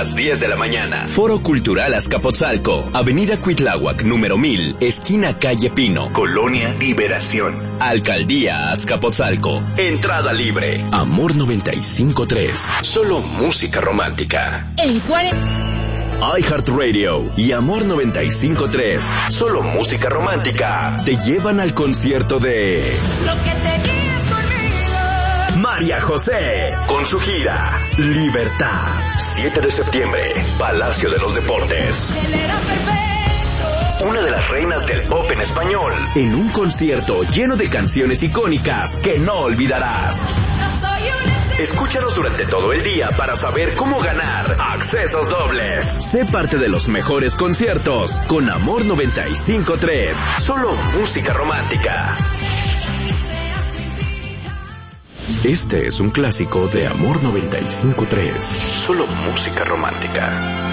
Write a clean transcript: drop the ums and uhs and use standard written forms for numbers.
las 10 de la mañana. Foro Cultural Azcapotzalco, Avenida Cuitláhuac, número 1000, esquina Calle Pino, Colonia Liberación. Alcaldía Azcapotzalco. Entrada libre. Amor 95.3. Solo música romántica. iHeartRadio y Amor 95.3. Solo música romántica. Te llevan al concierto de Lo que tenías conmigo. María José, con su gira Libertad. 7 de septiembre, Palacio de los Deportes. Él era perfecto. Una de las reinas del pop en español, en un concierto lleno de canciones icónicas que no olvidarás. No soy una Escúchanos durante todo el día para saber cómo ganar accesos dobles. Sé parte de los mejores conciertos con Amor 95.3. Solo música romántica. Este es un clásico de Amor 95.3. Solo música romántica.